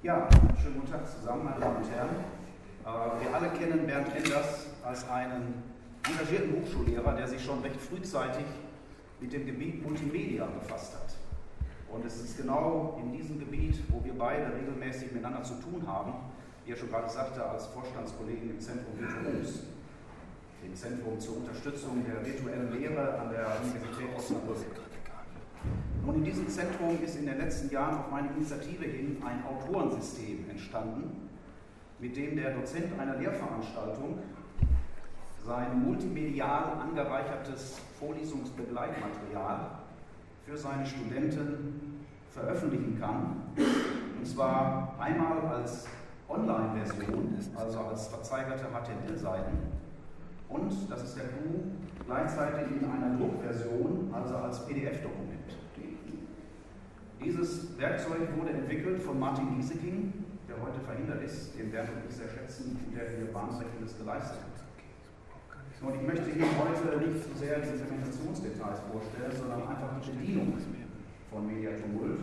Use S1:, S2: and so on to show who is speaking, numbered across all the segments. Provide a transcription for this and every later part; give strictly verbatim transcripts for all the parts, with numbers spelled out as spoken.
S1: Ja, schönen guten Tag zusammen, meine Damen und Herren. Wir alle kennen Bernd Enders als einen engagierten Hochschullehrer, der sich schon recht frühzeitig mit dem Gebiet Multimedia befasst hat. Und es ist genau in diesem Gebiet, wo wir beide regelmäßig miteinander zu tun haben, wie er schon gerade sagte, als Vorstandskollegen im Zentrum Virtuos, dem Zentrum zur Unterstützung der virtuellen Lehre an der Universität Osnabrück. Und in diesem Zentrum ist in den letzten Jahren auf meine Initiative hin ein Autorensystem entstanden, mit dem der Dozent einer Lehrveranstaltung sein multimedial angereichertes Vorlesungsbegleitmaterial für seine Studenten veröffentlichen kann. Und zwar einmal als Online-Version, also als verzeichnete H T M L-Seiten, und, das ist der Clou, gleichzeitig in einer Druckversion, also als P D F-Dokument. Dieses Werkzeug wurde entwickelt von Martin Gieseking, der heute verhindert ist, den Bernd und ich sehr schätzen, der hier Bahnbrechendes geleistet hat. Und ich möchte Ihnen heute nicht so sehr die Implementationsdetails vorstellen, sondern einfach die Bedienung von MediaTumult.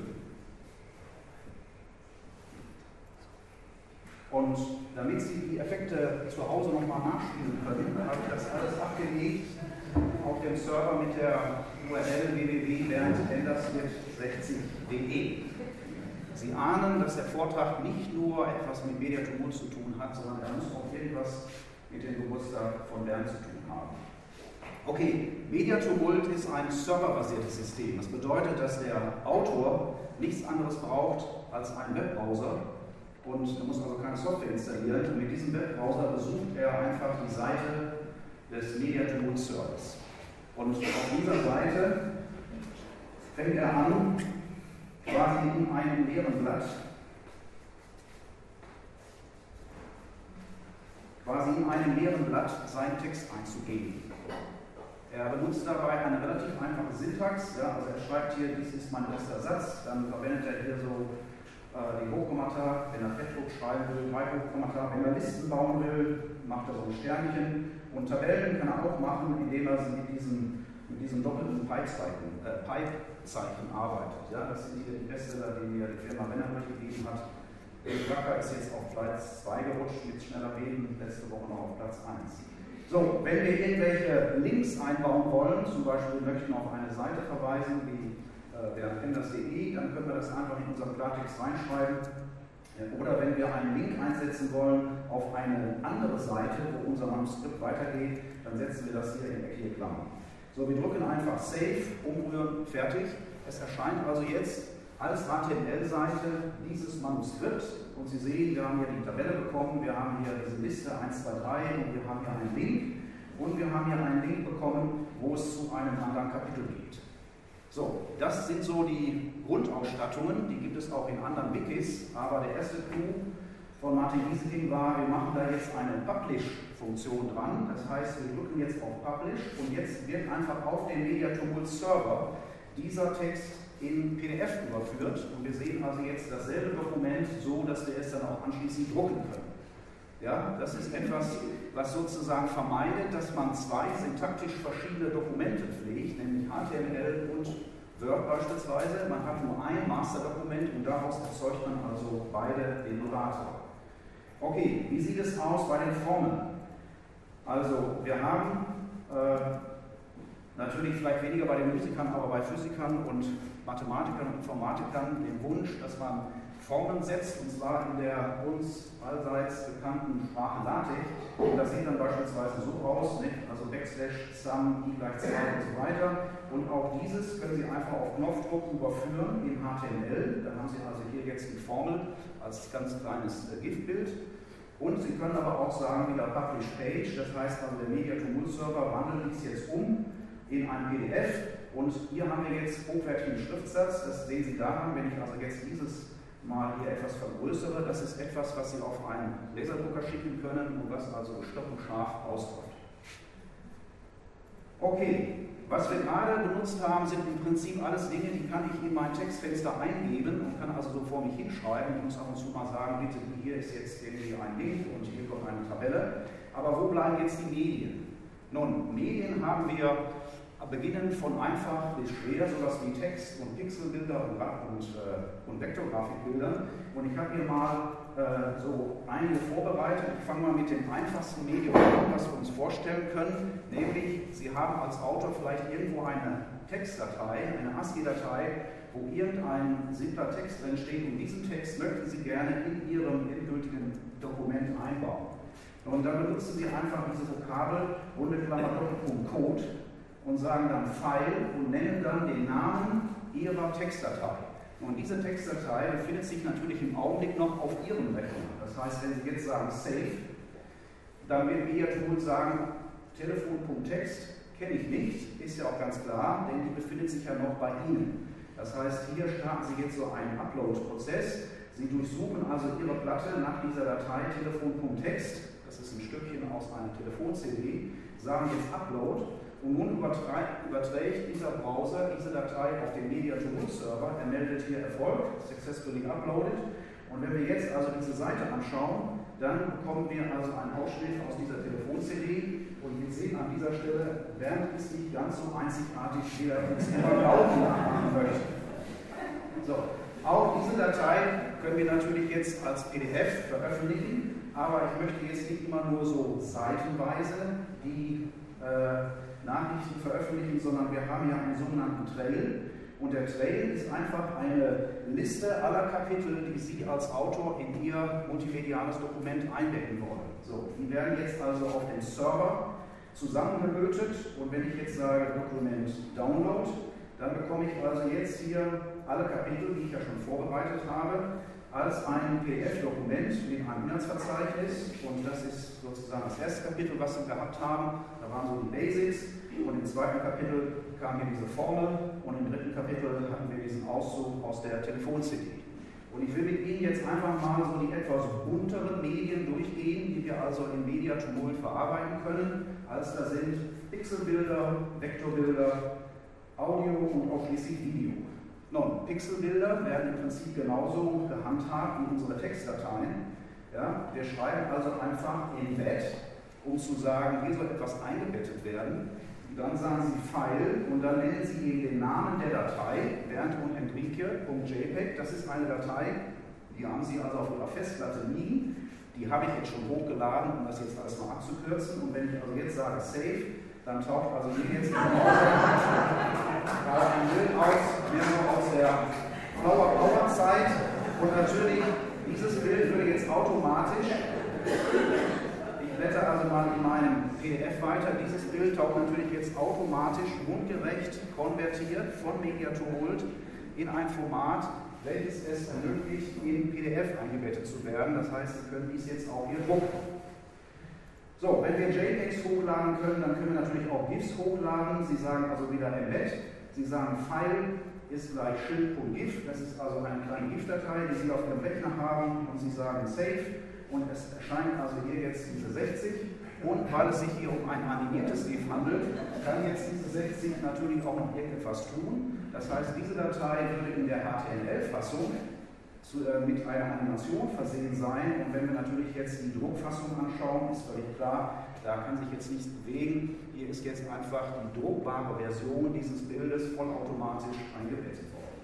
S1: Und damit Sie die Effekte zu Hause nochmal nachspielen können, habe ich das alles abgelegt auf dem Server mit der U R L w w w punkt bernd enders sechzig punkt de. Sie ahnen, dass der Vortrag nicht nur etwas mit MediaTumult zu tun hat, sondern er muss auch irgendwas mit dem Geburtstag von Bernd zu tun haben. Okay, MediaTumult ist ein serverbasiertes System. Das bedeutet, dass der Autor nichts anderes braucht als einen Webbrowser und er muss also keine Software installieren. Und mit diesem Webbrowser besucht er einfach die Seite des MediaTumult Servers. Und auf dieser Seite fängt er an, quasi in einem leeren Blatt, quasi in einem leeren Blatt seinen Text einzugeben. Er benutzt dabei eine relativ einfache Syntax, ja, also er schreibt hier, dies ist mein erster Satz, dann verwendet er hier so äh, die Hochkommata, wenn er Fettdruck schreiben will, drei Hochkommata, wenn er Listen bauen will, macht er so ein Sternchen, und Tabellen kann er auch machen, indem er sie mit diesem, mit diesem doppelten Pipe-Zeichen äh, Pipe-Zeichen arbeitet. Ja, das sind hier die Bestseller, die mir die Firma Renner gegeben hat. Der Wacker ist jetzt auf Platz zwei gerutscht, mit schneller Reden, letzte Woche noch auf Platz eins. So, wenn wir irgendwelche Links einbauen wollen, zum Beispiel möchten auf eine Seite verweisen, wie äh, bernd enders punkt de, dann können wir das einfach in unseren Klartext reinschreiben. Oder wenn wir einen Link einsetzen wollen auf eine andere Seite, wo unser Manuskript weitergeht, dann setzen wir das hier in eckige Klammern. So, wir drücken einfach Save, umrühren, fertig. Es erscheint also jetzt als H T M L-Seite dieses Manuskript. Und Sie sehen, wir haben hier die Tabelle bekommen, wir haben hier diese Liste eins, zwei, drei und wir haben hier einen Link. Und wir haben hier einen Link bekommen, wo es zu einem anderen Kapitel geht. So, das sind so die Grundausstattungen, die gibt es auch in anderen Wikis, aber der erste Clou von Martin Gieseking war, wir machen da jetzt eine Publish-Funktion dran, das heißt, wir drücken jetzt auf Publish und jetzt wird einfach auf den MediaTumult Server dieser Text in P D F überführt und wir sehen also jetzt dasselbe Dokument, so dass wir es dann auch anschließend drucken können. Ja, das ist etwas, was sozusagen vermeidet, dass man zwei syntaktisch verschiedene Dokumente pflegt, nämlich H T M L und Word beispielsweise. Man hat nur ein Masterdokument und daraus erzeugt man also beide Derivate. Okay, wie sieht es aus bei den Formeln? Also, wir haben äh, natürlich vielleicht weniger bei den Musikern, aber bei Physikern und Mathematikern und Informatikern den Wunsch, dass man Formeln setzt, und zwar in der uns allseits bekannten Sprache LaTeX. Und das sieht dann beispielsweise so aus, nicht? Also Backslash, Sum, i gleich zwei und so weiter. Und auch dieses können Sie einfach auf Knopfdruck überführen in H T M L. Dann haben Sie also hier jetzt die Formel als ganz kleines äh, GIF-Bild. Und Sie können aber auch sagen, wieder Publish Page, das heißt also der MediaTumult Server wandelt dies jetzt um in ein P D F. Und hier haben wir jetzt hochwertigen Schriftsatz, das sehen Sie daran, wenn ich also jetzt dieses mal hier etwas vergrößere, das ist etwas, was Sie auf einen Laserdrucker schicken können und was also stockenscharf ausläuft. Okay, was wir gerade benutzt haben, sind im Prinzip alles Dinge, die kann ich in mein Textfenster eingeben und kann also so vor mich hinschreiben. Ich muss ab und zu mal sagen, bitte, hier ist jetzt irgendwie ein Link und hier kommt eine Tabelle. Aber wo bleiben jetzt die Medien? Nun, Medien haben wir beginnen von einfach bis schwer, sowas wie Text und Pixelbilder und, und, äh, und Vektorgrafikbilder. Und ich habe hier mal äh, so einige vorbereitet. Ich fange mal mit dem einfachsten Medium an, was wir uns vorstellen können, nämlich Sie haben als Autor vielleicht irgendwo eine Textdatei, eine ASCII-Datei, wo irgendein simpler Text drin steht, und diesen Text möchten Sie gerne in Ihrem endgültigen Dokument einbauen. Und dann benutzen Sie einfach diese Vokabel runde Klammer Doppelpunkt Code und sagen dann File und nennen dann den Namen Ihrer Textdatei. Und diese Textdatei befindet sich natürlich im Augenblick noch auf Ihrem Rechner. Das heißt, wenn Sie jetzt sagen Save, dann wird Ihr Tool sagen, Telefon.text kenne ich nicht, ist ja auch ganz klar, denn die befindet sich ja noch bei Ihnen. Das heißt, hier starten Sie jetzt so einen Upload-Prozess. Sie durchsuchen also Ihre Platte nach dieser Datei Telefon.text, das ist ein Stückchen aus einer Telefon-C D, sagen jetzt Upload. Und nun überträgt dieser Browser diese Datei auf den Media-to-Move-Server. Er meldet hier Erfolg, successfully uploaded. Und wenn wir jetzt also diese Seite anschauen, dann bekommen wir also einen Ausschnitt aus dieser Telefon-C D. Und wir sehen an dieser Stelle, Bernd ist nicht ganz so einzigartig, wie er uns immer glauben machen möchte. So, auch diese Datei können wir natürlich jetzt als P D F veröffentlichen, aber ich möchte jetzt nicht immer nur so seitenweise die äh, Nachrichten veröffentlichen, sondern wir haben ja einen sogenannten Trail. Und der Trail ist einfach eine Liste aller Kapitel, die Sie als Autor in Ihr multimediales Dokument einbetten wollen. So, die werden jetzt also auf dem Server zusammengelötet, und wenn ich jetzt sage Dokument Download, dann bekomme ich also jetzt hier alle Kapitel, die ich ja schon vorbereitet habe, als ein P D F-Dokument mit einem Inhaltsverzeichnis, und das ist sozusagen das erste Kapitel, was wir gehabt haben. Da waren so die Basics, und im zweiten Kapitel kam hier diese Formel, und im dritten Kapitel hatten wir diesen Auszug aus der Telefon-C D. Und ich will mit Ihnen jetzt einfach mal so die etwas bunteren Medien durchgehen, die wir also in Media-to-Move verarbeiten können, als da sind Pixelbilder, Vektorbilder, Audio und auch schließlich Video. Nun, Pixelbilder werden im Prinzip genauso gehandhabt wie unsere Textdateien. Ja, wir schreiben also einfach Embed, um zu sagen, hier soll etwas eingebettet werden. Dann sagen Sie File und dann nennen Sie eben den Namen der Datei, Bernd und Henrike.jpg. Das ist eine Datei, die haben Sie also auf Ihrer Festplatte liegen. Die habe ich jetzt schon hochgeladen, um das jetzt alles mal abzukürzen. Und wenn ich also jetzt sage Save, dann taucht also hier jetzt ein Bild aus, mehr so aus der Flower Power Zeit. Und natürlich, dieses Bild würde jetzt automatisch, ich blätter also mal in meinem P D F weiter, dieses Bild taucht natürlich jetzt automatisch mundgerecht konvertiert von Media-to-Move in ein Format, welches es ermöglicht, in P D F eingebettet zu werden. Das heißt, Sie können dies jetzt auch hier drucken. So, wenn wir JPEGs hochladen können, dann können wir natürlich auch GIFs hochladen. Sie sagen also wieder Embed. Sie sagen File ist gleich Schild.gif. Das ist also eine kleine GIF-Datei, die Sie auf Ihrem Rechner haben, und Sie sagen Save. Und es erscheint also hier jetzt diese sechzig. Und weil es sich hier um ein animiertes GIF handelt, kann jetzt diese sechzig natürlich auch noch irgendetwas tun. Das heißt, diese Datei würde in der H T M L-Fassung Zu, äh, mit einer Animation versehen sein, und wenn wir natürlich jetzt die Druckfassung anschauen, ist völlig klar, da kann sich jetzt nichts bewegen. Hier ist jetzt einfach die druckbare Version dieses Bildes vollautomatisch eingebettet worden.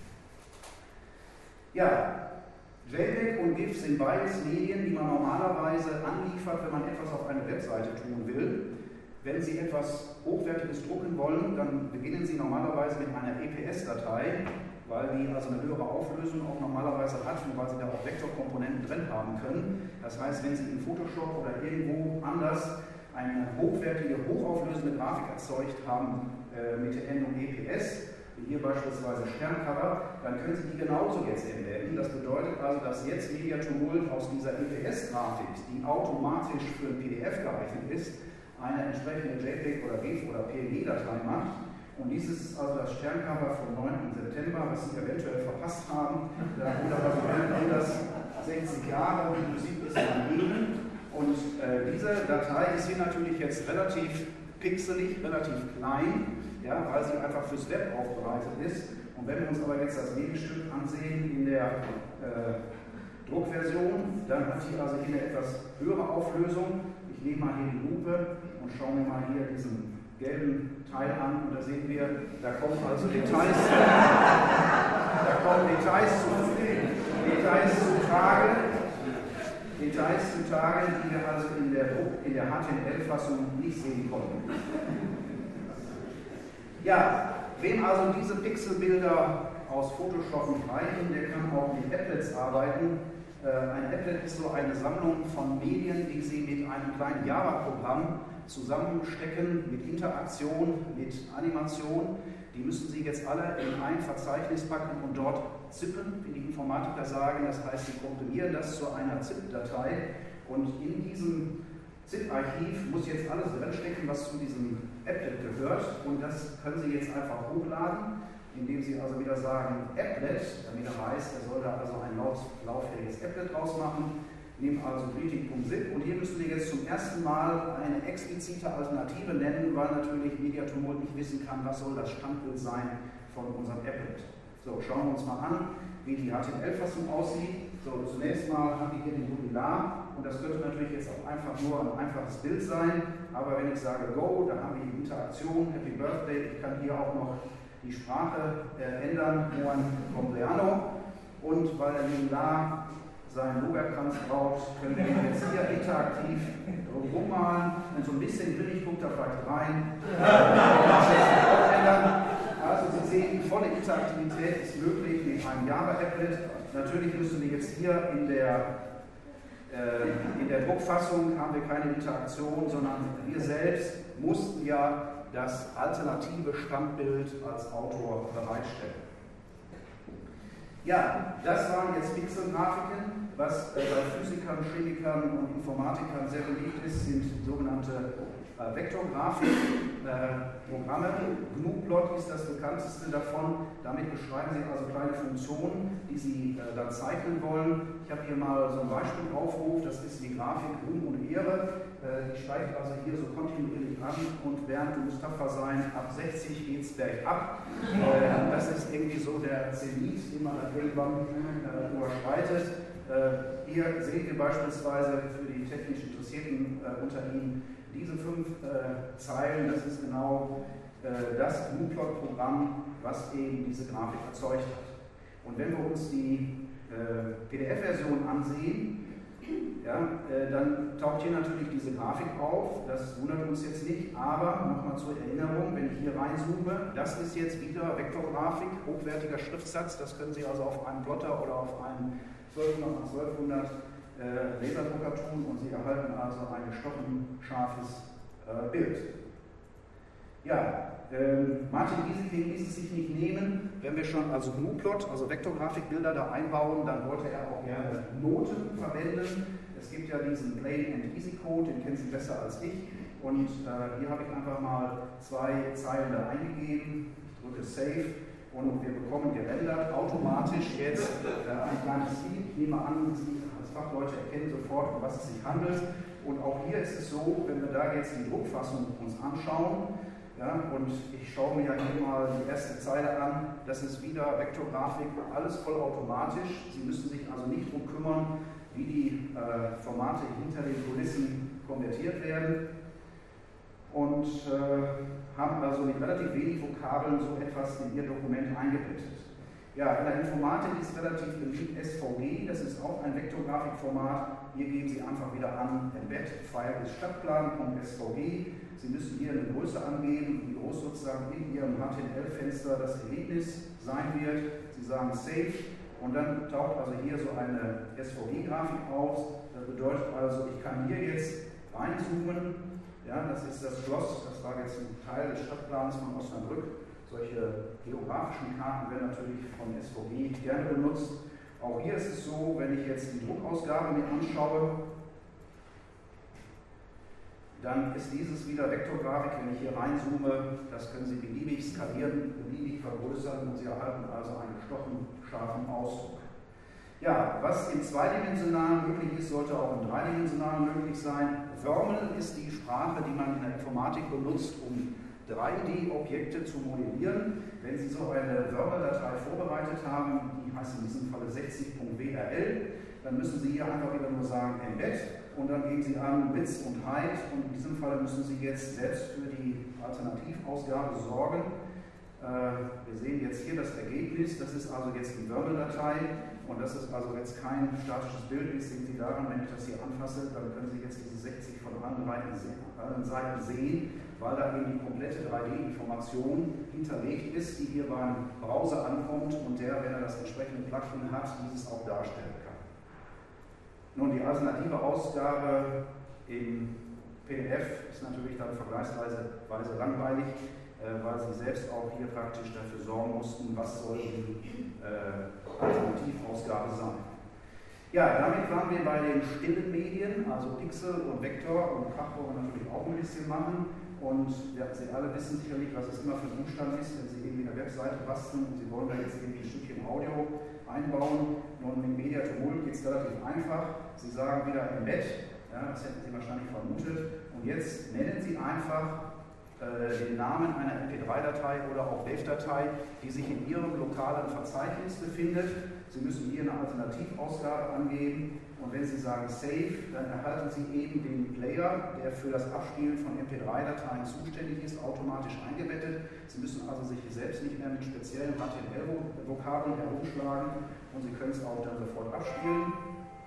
S1: Ja, JPEG und GIF sind beides Medien, die man normalerweise anliefert, wenn man etwas auf eine Webseite tun will. Wenn Sie etwas Hochwertiges drucken wollen, dann beginnen Sie normalerweise mit einer E P S-Datei, weil die also eine höhere Auflösung auch normalerweise hat und weil Sie da auch Vektorkomponenten drin haben können. Das heißt, wenn Sie in Photoshop oder irgendwo anders eine hochwertige, hochauflösende Grafik erzeugt haben äh, mit der Endung E P S, wie hier beispielsweise Sterncover, dann können Sie die genauso jetzt embedden. Das bedeutet also, dass jetzt Media-to-Move aus dieser E P S-Grafik, die automatisch für ein P D F geeignet ist, eine entsprechende JPEG oder GIF oder P N G-Datei macht. Und dies ist also das Sterncover vom neunten September, was Sie eventuell verpasst haben. Da wurde also während das sechzig Jahre und die Musik ist dagegen. Und äh, diese Datei ist hier natürlich jetzt relativ pixelig, relativ klein, ja, weil sie einfach fürs Web aufbereitet ist. Und wenn wir uns aber jetzt das Gegenstück ansehen in der äh, Druckversion, dann hat sie also hier eine etwas höhere Auflösung. Ich nehme mal hier die Lupe und schaue mir mal hier diesen gelben Teil an und da sehen wir, da kommen also Details, da kommen Details zu, Details zu Tage, Details zu Tage, die wir also in der, in der H T M L-Fassung nicht sehen konnten. Ja, wem also diese Pixelbilder aus Photoshop nicht reichen, der kann auch mit Applets arbeiten. Ein Applet ist so eine Sammlung von Medien, die Sie mit einem kleinen Java-Programm zusammenstecken, mit Interaktion, mit Animation. Die müssen Sie jetzt alle in ein Verzeichnis packen und dort zippen, wie die Informatiker sagen. Das heißt, Sie komprimieren das zu einer ZIP-Datei und in diesem ZIP-Archiv muss jetzt alles drinstecken, was zu diesem Applet gehört und das können Sie jetzt einfach hochladen, indem Sie also wieder sagen Applet, damit er weiß, er soll da also ein lauffähiges Applet draus machen. Nehmen also greeting.zip und hier müssen wir jetzt zum ersten Mal eine explizite Alternative nennen, weil natürlich MediaTumult nicht wissen kann, was soll das Standbild sein von unserem Applet. So, schauen wir uns mal an, wie die H T M L-Fassung aussieht. So, zunächst mal haben wir hier den Jubilar und das könnte natürlich jetzt auch einfach nur ein einfaches Bild sein, aber wenn ich sage Go, dann haben wir die Interaktion, Happy Birthday, ich kann hier auch noch die Sprache äh, ändern, Buon Compleanno und weil der Jubilar seinen Logarkranz braucht, können wir jetzt hier interaktiv rummalen und so ein bisschen grillig guckt da vielleicht rein. Also Sie sehen, volle Interaktivität ist möglich mit einem Java-Applet. Natürlich müssen wir jetzt hier in der, äh, in der Druckfassung haben wir keine Interaktion, sondern wir selbst mussten ja das alternative Standbild als Autor bereitstellen. Ja, das waren jetzt Pixelgrafiken. Was äh, bei Physikern, Chemikern und Informatikern sehr beliebt ist, sind sogenannte äh, Vektorgrafik-Programme. Äh, GNU-Plot ist das bekannteste davon. Damit beschreiben Sie also kleine Funktionen, die Sie äh, dann zeichnen wollen. Ich habe hier mal so ein Beispielaufruf, das ist die Grafik Ruhm und Ehre. Äh, die steigt also hier so kontinuierlich an und während du Mustafa sein, ab sechzig geht es bergab. Äh, das ist irgendwie so der Zenit, den man dann irgendwann äh, überschreitet. Äh, hier sehen wir beispielsweise für die technisch Interessierten äh, unter Ihnen diese fünf äh, Zeilen, das ist genau äh, das GNU-Plot-Programm, was eben diese Grafik erzeugt hat. Und wenn wir uns die äh, P D F-Version ansehen, ja, äh, dann taucht hier natürlich diese Grafik auf, das wundert uns jetzt nicht, aber nochmal zur Erinnerung, wenn ich hier reinzoome, das ist jetzt wieder Vektorgrafik, hochwertiger Schriftsatz, das können Sie also auf einem Plotter oder auf einem zwölfhundert mal zwölfhundert äh, Laserdrucker tun und Sie erhalten also ein gestochen scharfes äh, Bild. Ja, ähm, Martin Gieseking ließ es sich nicht nehmen, wenn wir schon also GNU-Plot, also Vektorgrafikbilder da einbauen, dann wollte er auch gerne Noten verwenden. Es gibt ja diesen Plain and Easy Code, den kennen Sie besser als ich und äh, hier habe ich einfach mal zwei Zeilen da eingegeben, ich drücke Save. Und wir bekommen gerendert automatisch jetzt äh, ein kleines Lied. Ich nehme an, Sie als Fachleute erkennen sofort, um was es sich handelt. Und auch hier ist es so, wenn wir da jetzt die Druckfassung uns anschauen, ja, und ich schaue mir ja hier mal die erste Zeile an, das ist wieder Vektorgrafik, alles vollautomatisch. Sie müssen sich also nicht darum kümmern, wie die äh, Formate hinter den Kulissen konvertiert werden. Und äh, haben also mit relativ wenig Vokabeln so etwas in Ihr Dokument eingebettet. Ja, in der Informatik ist relativ beliebt S V G, das ist auch ein Vektorgrafikformat. Hier geben Sie einfach wieder an, Embed, File ist Stadtplan.svg. Sie müssen hier eine Größe angeben, wie groß sozusagen in Ihrem H T M L-Fenster das Ergebnis sein wird. Sie sagen Save und dann taucht also hier so eine S V G-Grafik auf. Das bedeutet also, ich kann hier jetzt reinzoomen. Ja, das ist das Schloss, das war jetzt ein Teil des Stadtplans von Osnabrück. Solche geografischen Karten werden natürlich von S V G gerne benutzt. Auch hier ist es so, wenn ich jetzt die Druckausgabe mir anschaue, dann ist dieses wieder Vektorgrafik. Wenn ich hier reinzoome, das können Sie beliebig skalieren, beliebig vergrößern und Sie erhalten also einen gestochen scharfen Ausdruck. Ja, was im zweidimensionalen möglich ist, sollte auch im dreidimensionalen möglich sein. Vermel ist die Sprache, die man in der Informatik benutzt, um drei D-Objekte zu modellieren. Wenn Sie so eine Vermel-Datei vorbereitet haben, die heißt in diesem Falle sechzig Punkt W R L, dann müssen Sie hier einfach wieder nur sagen Embed und dann geben Sie an Width und Height und in diesem Fall müssen Sie jetzt selbst für die Alternativausgabe sorgen. Wir sehen jetzt hier das Ergebnis, das ist also jetzt die Wörterdatei und das ist also jetzt kein statisches Bild, das sehen Sie daran, wenn ich das hier anfasse, dann können Sie jetzt diese sechzig von allen Seiten sehen, weil da eben die komplette drei D-Information hinterlegt ist, die hier beim Browser ankommt und der, wenn er das entsprechende Plugin hat, dieses auch darstellen kann. Nun, die alternative Ausgabe im P D F ist natürlich dann vergleichsweise langweilig, weil sie selbst auch hier praktisch dafür sorgen mussten, was soll die äh, Alternativausgabe sein. Ja, damit waren wir bei den stillen Medien, also Pixel und Vektor und Krach wollen wir natürlich auch ein bisschen machen. Und ja, Sie alle wissen sicherlich, was es immer für ein Umstand ist, wenn Sie irgendwie eine Webseite basteln und Sie wollen da jetzt irgendwie ein Stückchen Audio einbauen. Nun, mit Media Tumult geht es relativ einfach. Sie sagen wieder Embed, ja, das hätten Sie wahrscheinlich vermutet. Und jetzt nennen Sie einfach den Namen einer M P drei Datei oder auch Wave-Datei, die sich in Ihrem lokalen Verzeichnis befindet. Sie müssen hier eine Alternativausgabe angeben und wenn Sie sagen Save, dann erhalten Sie eben den Player, der für das Abspielen von M P drei Dateien zuständig ist, automatisch eingebettet. Sie müssen also sich selbst nicht mehr mit speziellen H T M L-Vokabeln herumschlagen und Sie können es auch dann sofort abspielen.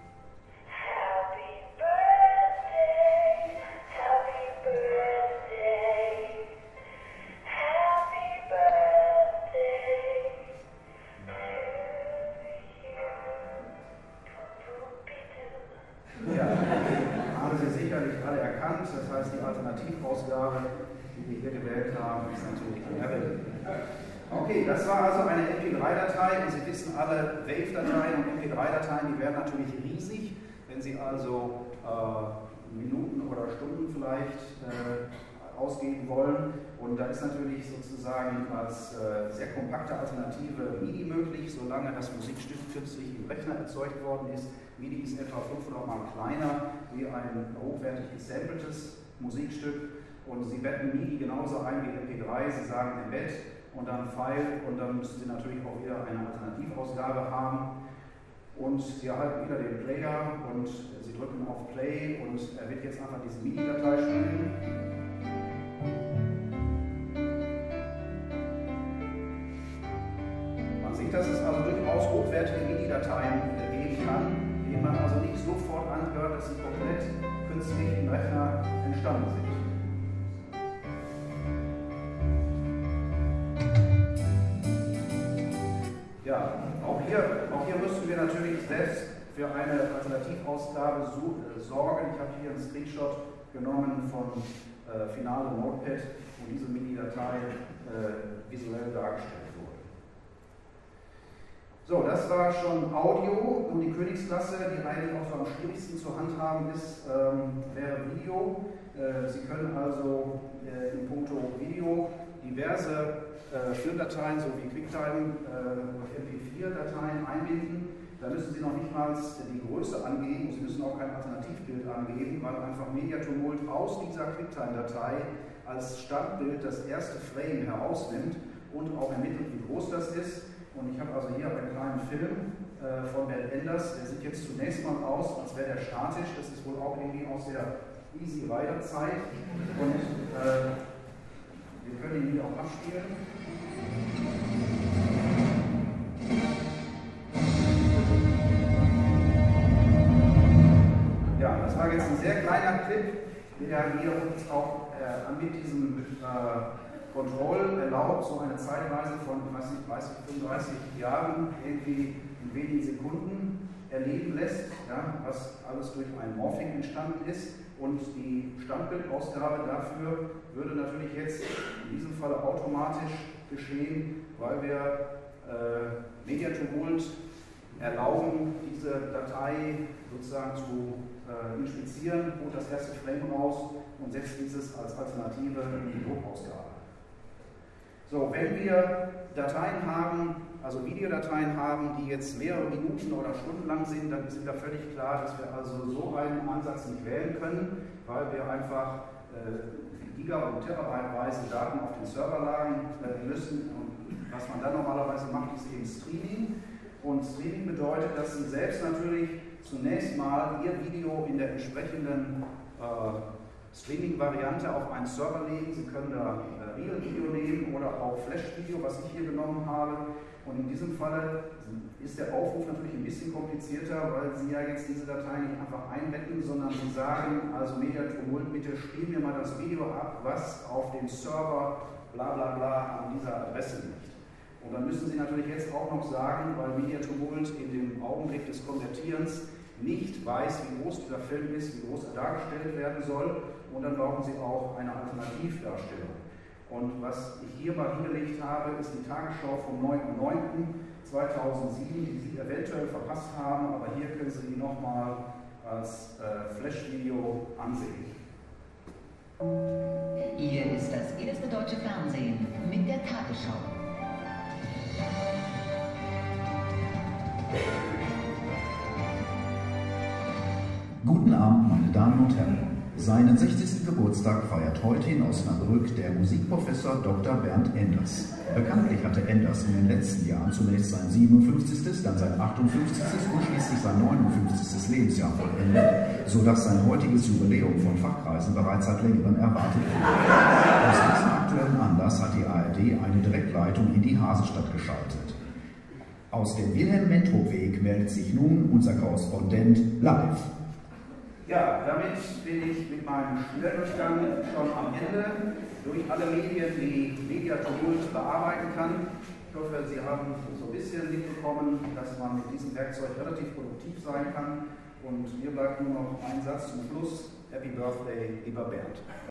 S1: Das heißt, die Alternativausgabe, die wir hier gewählt haben, ist natürlich die R. Okay, das war also eine M P drei Datei und Sie wissen alle, Wave-Dateien und M P drei Dateien, die werden natürlich riesig. Wenn Sie also äh, Minuten oder Stunden vielleicht äh, ausgeben wollen. Und da ist natürlich sozusagen als äh, sehr kompakte Alternative MIDI möglich, solange das Musikstück künstlich im Rechner erzeugt worden ist. MIDI ist etwa fünfhundert Mal kleiner wie ein hochwertig gesampeltes Musikstück. Und Sie betten MIDI genauso ein wie M P drei. Sie sagen Embed und dann File und dann müssen Sie natürlich auch wieder eine Alternativausgabe haben. Und Sie erhalten wieder den Player und Sie drücken auf Play und er wird jetzt einfach diese MIDI-Datei spielen. Man sieht, dass es also durchaus hochwertige MIDI-Dateien geben kann, die man also nicht sofort anhört, dass sie komplett künstlich im Rechner entstanden sind. Ja, auch hier, auch hier müssen wir natürlich selbst für eine Alternativausgabe sorgen. Ich habe hier einen Screenshot genommen von äh, Finale Notepad, wo diese MIDI-Datei äh, visuell dargestellt wurde. So, das war schon Audio und die Königsklasse, die eigentlich auch am schwierigsten zu handhaben ist, ähm, wäre Video. Äh, Sie können also äh, in puncto Video diverse äh, Filmdateien sowie Quicktime äh, M P vier Dateien einbinden. Da müssen Sie noch nicht mal die Größe angeben, Sie müssen auch kein Alternativbild angeben, weil einfach Media Tumult aus dieser Quicktime-Datei als Standbild das erste Frame herausnimmt und auch ermittelt, wie groß das ist. Und ich habe also hier einen kleinen Film äh, von Bert Enders, der sieht jetzt zunächst mal aus, als wäre der statisch. Das ist wohl auch irgendwie aus der Easy Rider Zeit. Und äh, wir können ihn hier auch abspielen. Ja, das war jetzt ein sehr kleiner Clip, der hier uns auch äh, mit diesem äh, Control erlaubt, so eine Zeitreise von, ich weiß nicht, dreißig, fünfunddreißig Jahren irgendwie in wenigen Sekunden erleben lässt, ja, was alles durch ein Morphing entstanden ist. Und die Standbildausgabe dafür würde natürlich jetzt in diesem Falle automatisch geschehen, weil wir äh, Media Tumult erlauben, diese Datei sozusagen zu äh, inspizieren, holt das erste Frame raus und setzt dieses als Alternative in die Druckausgabe. So, wenn wir Dateien haben, also Videodateien haben, die jetzt mehrere Minuten oder Stunden lang sind, dann ist wieder völlig klar, dass wir also so einen Ansatz nicht wählen können, weil wir einfach äh, Giga- und Terabyte-weise Daten auf den Server laden äh, müssen. Und was man dann normalerweise macht, ist eben Streaming. Und Streaming bedeutet, dass Sie selbst natürlich zunächst mal Ihr Video in der entsprechenden äh, Streaming-Variante auf einen Server legen. Sie können da äh, Real-Video nehmen oder auch Flash-Video, was ich hier genommen habe. Und in diesem Falle ist der Aufruf natürlich ein bisschen komplizierter, weil Sie ja jetzt diese Datei nicht einfach einbetten, sondern Sie sagen, also Mediatumult, bitte spiel mir mal das Video ab, was auf dem Server bla bla bla an dieser Adresse liegt. Und dann müssen Sie natürlich jetzt auch noch sagen, weil Mediatumult in dem Augenblick des Konvertierens nicht weiß, wie groß dieser Film ist, wie groß er dargestellt werden soll, und dann brauchen Sie auch eine Alternativdarstellung. Und was ich hier mal hingelegt habe, ist die Tagesschau vom neunten neunten zweitausendsieben, die Sie eventuell verpasst haben, aber hier können Sie die nochmal als äh, Flash-Video ansehen.
S2: Hier ist das erste deutsche Fernsehen mit der Tagesschau.
S3: Guten Abend, meine Damen und Herren. Seinen sechzigsten Geburtstag feiert heute in Osnabrück der Musikprofessor Doktor Bernd Enders. Bekanntlich hatte Enders in den letzten Jahren zunächst sein siebenundfünfzigstes, dann sein achtundfünfzigstes und schließlich sein neunundfünfzigstes Lebensjahr vollendet, sodass sein heutiges Jubiläum von Fachkreisen bereits seit längerem erwartet wird. Aus diesem aktuellen Anlass hat die A R D eine Direktleitung in die Hasenstadt geschaltet. Aus dem Wilhelm-Mentrup-Weg meldet sich nun unser Korrespondent live.
S1: Ja, damit bin ich mit meinem Schnelldurchgang schon am Ende durch alle Medien, die Mediatumult bearbeiten kann. Ich hoffe, Sie haben so ein bisschen mitbekommen, dass man mit diesem Werkzeug relativ produktiv sein kann. Und mir bleibt nur noch ein Satz zum Schluss. Happy Birthday, lieber Bernd.